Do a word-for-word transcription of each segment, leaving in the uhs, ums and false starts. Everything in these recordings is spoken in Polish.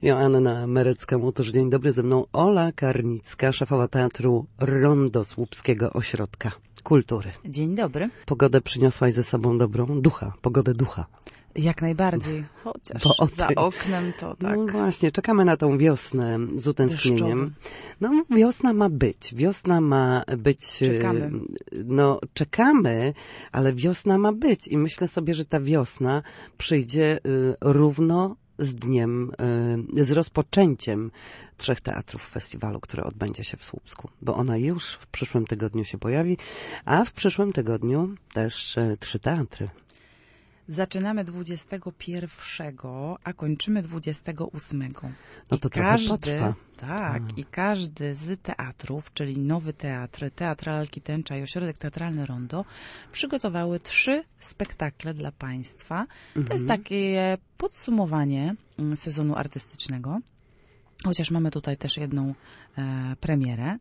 Joanna Merecka-Mutusz, dzień dobry, ze mną Ola Karnicka, szefowa Teatru Rondo Słupskiego Ośrodka Kultury. Dzień dobry. Pogodę przyniosłaś ze sobą dobrą? Ducha, pogodę ducha. Jak najbardziej, chociaż Bo za ty... oknem to tak. No właśnie, czekamy na tą wiosnę z utęsknieniem. No wiosna ma być, wiosna ma być... Czekamy. No czekamy, ale wiosna ma być i myślę sobie, że ta wiosna przyjdzie y, równo z dniem, y, z rozpoczęciem trzech teatrów festiwalu, który odbędzie się w Słupsku, bo ona już w przyszłym tygodniu się pojawi, a w przyszłym tygodniu też y, trzy teatry. Zaczynamy dwudziestego pierwszego, a kończymy dwudziestego ósmego. No to I trochę każdy, potrwa. Tak, a. i każdy z teatrów, czyli Nowy Teatr, Teatr Lalki Tęcza i Ośrodek Teatralny Rondo, przygotowały trzy spektakle dla Państwa. Mhm. To jest takie podsumowanie sezonu artystycznego, chociaż mamy tutaj też jedną e, premierę.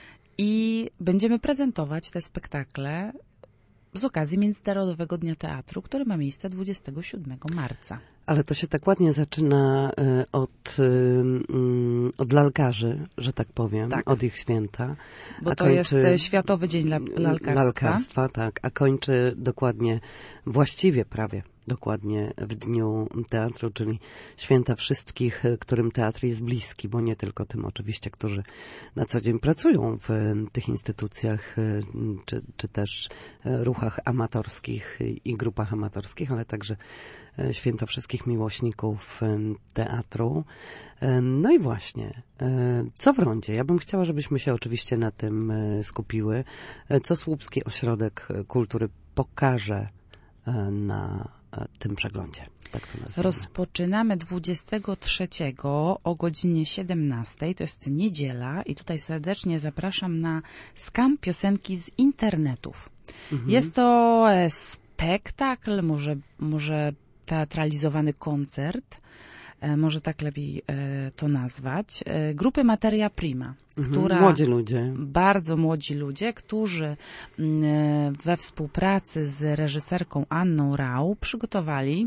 I będziemy prezentować te spektakle z okazji Międzynarodowego Dnia Teatru, który ma miejsce dwudziestego siódmego marca. Ale to się tak ładnie zaczyna y, od, y, y, od lalkarzy, że tak powiem, tak. od ich święta. Bo a to kończy, jest Światowy Dzień Lalkarstwa. Lalkarstwa, tak, a kończy dokładnie, właściwie prawie dokładnie w Dniu Teatru, czyli święta wszystkich, którym teatr jest bliski, bo nie tylko tym oczywiście, którzy na co dzień pracują w tych instytucjach, czy, czy też ruchach amatorskich i grupach amatorskich, ale także święto wszystkich miłośników teatru. No i właśnie, co w Rondzie? Ja bym chciała, żebyśmy się oczywiście na tym skupiły. Co Słupski Ośrodek Kultury pokaże na tym przeglądzie. Tak to nazwijmy. Rozpoczynamy dwudziestego trzeciego o godzinie siedemnastej, to jest niedziela i tutaj serdecznie zapraszam na skam piosenki z internetów. Mhm. Jest to spektakl, może, może teatralizowany koncert, może tak lepiej to nazwać, grupy Materia Prima, mhm, która... Młodzi ludzie. Bardzo młodzi ludzie, którzy we współpracy z reżyserką Anną Rau przygotowali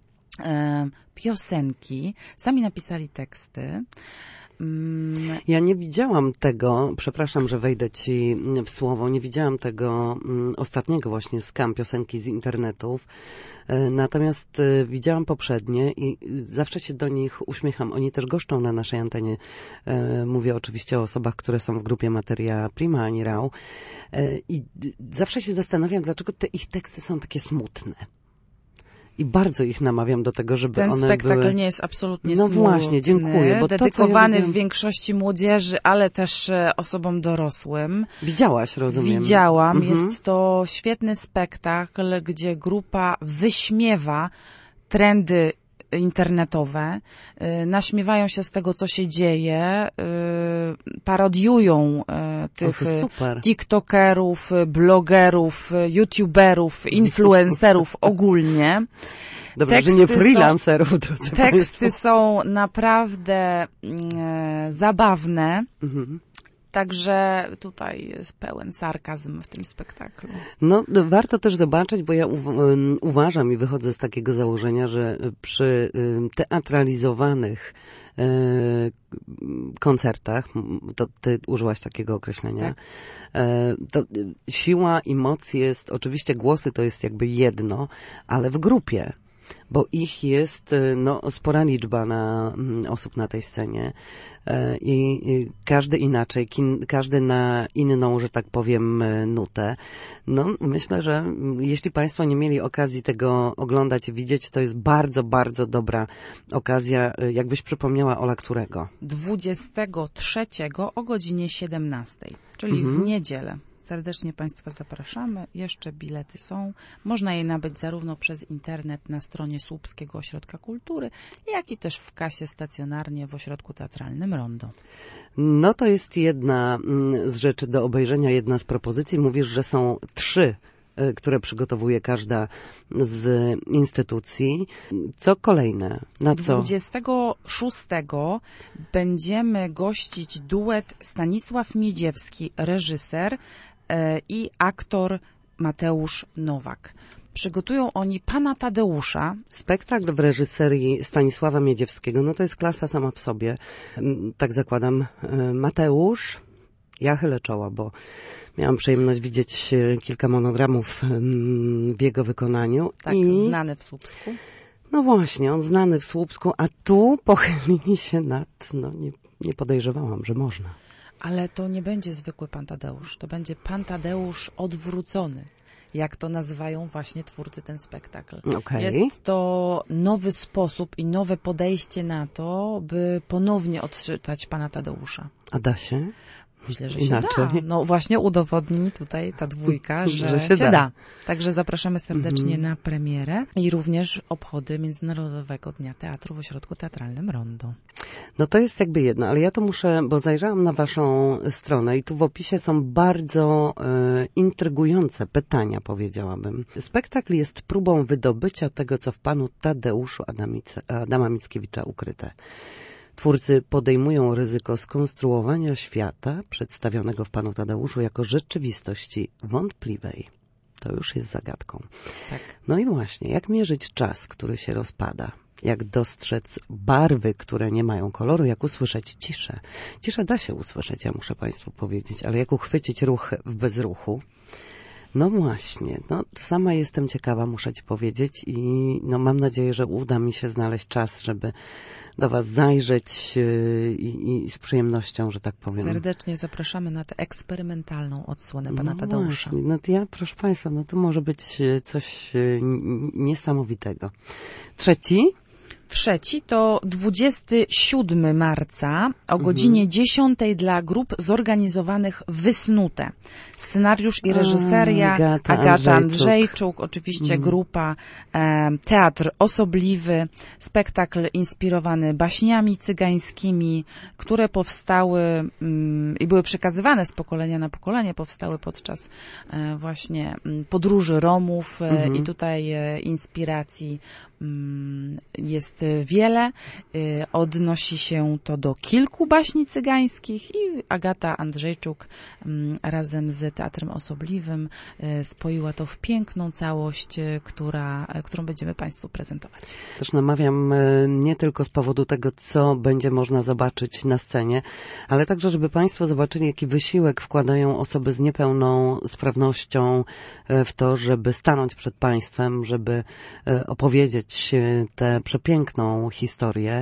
piosenki, sami napisali teksty. Ja nie widziałam tego, przepraszam, że wejdę ci w słowo, nie widziałam tego ostatniego właśnie skam piosenki z internetów, natomiast widziałam poprzednie i zawsze się do nich uśmiecham. Oni też goszczą na naszej antenie. Mówię oczywiście o osobach, które są w grupie Materia Prima, Ani Rau. I zawsze się zastanawiam, dlaczego te ich teksty są takie smutne. I bardzo ich namawiam do tego, żeby Ten one były... Ten spektakl nie jest absolutnie no smutny. No właśnie, dziękuję. Bo dedykowany to, ja w większości młodzieży, ale też osobom dorosłym. Widziałaś, rozumiem. Widziałam. Mhm. Jest to świetny spektakl, gdzie grupa wyśmiewa trendy internetowe, y, naśmiewają się z tego, co się dzieje, y, parodiują y, tych tiktokerów, blogerów, youtuberów, influencerów ogólnie. Dobrze, teksty że nie freelancerów, są, drodzy Teksty Państwo. są naprawdę y, zabawne. Mhm. Także tutaj jest pełen sarkazm w tym spektaklu. No, warto też zobaczyć, bo ja uw- uważam i wychodzę z takiego założenia, że przy teatralizowanych koncertach, to ty użyłaś takiego określenia, tak. To siła i moc jest, oczywiście głosy to jest jakby jedno, ale w grupie. Bo ich jest no, spora liczba na, osób na tej scenie i, i każdy inaczej, kin, każdy na inną, że tak powiem, nutę. No, myślę, że jeśli Państwo nie mieli okazji tego oglądać i widzieć, to jest bardzo, bardzo dobra okazja. Jakbyś przypomniała, Ola, którego? dwudziestego trzeciego o godzinie siedemnastej, czyli mhm. w niedzielę. Serdecznie Państwa zapraszamy. Jeszcze bilety są. Można je nabyć zarówno przez internet na stronie Słupskiego Ośrodka Kultury, jak i też w kasie stacjonarnie w Ośrodku Teatralnym Rondo. No to jest jedna z rzeczy do obejrzenia, jedna z propozycji. Mówisz, że są trzy, które przygotowuje każda z instytucji. Co kolejne? Na co? dwudziestego szóstego będziemy gościć duet Stanisław Miedziewski, reżyser, i aktor Mateusz Nowak. przygotują oni Pana Tadeusza. Spektakl w reżyserii Stanisława Miedziewskiego, no to jest klasa sama w sobie. Tak zakładam. Mateusz, ja chylę czoła, bo miałam przyjemność widzieć kilka monodramów w jego wykonaniu. Tak, i... znany w Słupsku. No właśnie, on znany w Słupsku, a tu pochylili się nad, no nie, nie podejrzewałam, że można. Ale to nie będzie zwykły Pan Tadeusz, to będzie Pan Tadeusz odwrócony, jak to nazywają właśnie twórcy ten spektakl. Okay. Jest to nowy sposób i nowe podejście na to, by ponownie odczytać Pana Tadeusza. A da się? Myślę, że Inaczej. się da. No właśnie udowodni tutaj ta dwójka, że, że się, się da. da. Także zapraszamy serdecznie mhm. na premierę i również obchody Międzynarodowego Dnia Teatru w Ośrodku Teatralnym Rondo. No to jest jakby jedno, ale ja to muszę, bo zajrzałam na waszą stronę i tu w opisie są bardzo e, intrygujące pytania, powiedziałabym. Spektakl jest próbą wydobycia tego, co w panu Tadeuszu Adamice, Adama Mickiewicza ukryte. Twórcy podejmują ryzyko skonstruowania świata przedstawionego w panu Tadeuszu jako rzeczywistości wątpliwej. To już jest zagadką. Tak. No i właśnie, jak mierzyć czas, który się rozpada? Jak dostrzec barwy, które nie mają koloru? Jak usłyszeć ciszę? Ciszę da się usłyszeć, ja muszę państwu powiedzieć, ale jak uchwycić ruch w bezruchu? No właśnie, no sama jestem ciekawa, muszę ci powiedzieć i no mam nadzieję, że uda mi się znaleźć czas, żeby do was zajrzeć yy, i, i z przyjemnością, że tak powiem. Serdecznie zapraszamy na tę eksperymentalną odsłonę Pana no Tadeusza. Właśnie, no to ja, proszę państwa, no to może być coś yy, niesamowitego. Trzeci? Trzeci to dwudziestego siódmego marca o godzinie mhm. dziesiątej dla grup zorganizowanych Wysnute. Scenariusz i reżyseria Agata, Agata Andrzejczuk. Andrzejczuk. Oczywiście mhm. grupa e, Teatr Osobliwy. Spektakl inspirowany baśniami cygańskimi, które powstały mm, i były przekazywane z pokolenia na pokolenie, powstały podczas e, właśnie m, podróży Romów e, mhm. i tutaj e, inspiracji jest wiele. Odnosi się to do kilku baśni cygańskich i Agata Andrzejczuk razem z Teatrem Osobliwym spoiła to w piękną całość, która, którą będziemy państwu prezentować. Też namawiam nie tylko z powodu tego, co będzie można zobaczyć na scenie, ale także, żeby państwo zobaczyli, jaki wysiłek wkładają osoby z niepełną sprawnością w to, żeby stanąć przed państwem, żeby opowiedzieć tę przepiękną historię.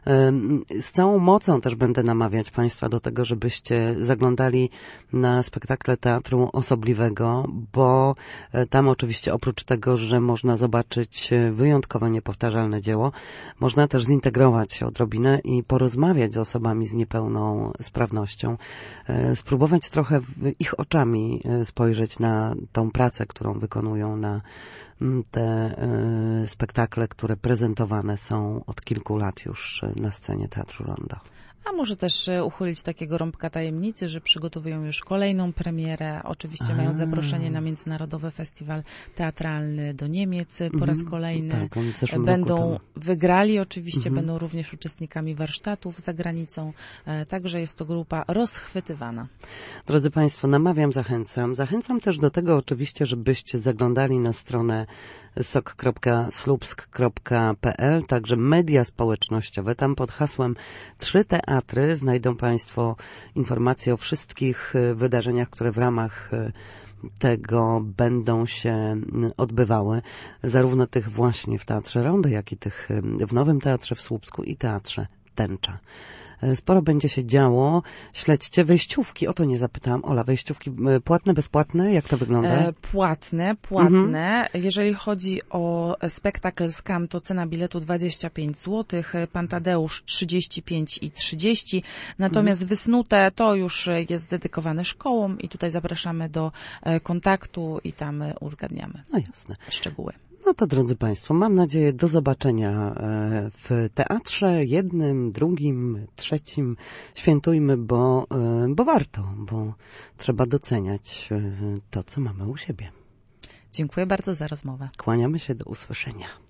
Z całą mocą też będę namawiać państwa do tego, żebyście zaglądali na spektakle Teatru Osobliwego, bo tam oczywiście oprócz tego, że można zobaczyć wyjątkowo niepowtarzalne dzieło, można też zintegrować się odrobinę i porozmawiać z osobami z niepełną sprawnością, spróbować trochę ich oczami spojrzeć na tą pracę, którą wykonują, na te y, spektakle, które prezentowane są od kilku lat już na scenie Teatru Rondo. A może też uchylić takiego rąbka tajemnicy, że przygotowują już kolejną premierę. Oczywiście A. mają zaproszenie na Międzynarodowy Festiwal Teatralny do Niemiec po raz kolejny. Tak, oni w zeszłym będą roku tam... wygrali oczywiście, mhm. będą również uczestnikami warsztatów za granicą. Także jest to grupa rozchwytywana. Drodzy Państwo, namawiam, zachęcam. Zachęcam też do tego oczywiście, żebyście zaglądali na stronę sok kropka slupsk kropka p l, także media społecznościowe. Tam pod hasłem Trzy Teatry znajdą Państwo informacje o wszystkich wydarzeniach, które w ramach tego będą się odbywały, zarówno tych właśnie w Teatrze Rondo, jak i tych w Nowym Teatrze w Słupsku i Teatrze Tęcza. Sporo będzie się działo. Śledźcie wejściówki. O to nie zapytałam. Ola, wejściówki płatne, bezpłatne? Jak to wygląda? E, płatne, płatne. Mhm. Jeżeli chodzi o spektakl Skam, to cena biletu dwadzieścia pięć złotych, Pan Tadeusz trzydzieści pięć i trzydzieści. Natomiast mhm. Wysnute to już jest dedykowane szkołom i tutaj zapraszamy do kontaktu i tam uzgadniamy. No jasne. Szczegóły. No to drodzy Państwo, mam nadzieję do zobaczenia w teatrze jednym, drugim, trzecim. Świętujmy, bo, bo warto, bo trzeba doceniać to, co mamy u siebie. Dziękuję bardzo za rozmowę. Kłaniamy się, do usłyszenia.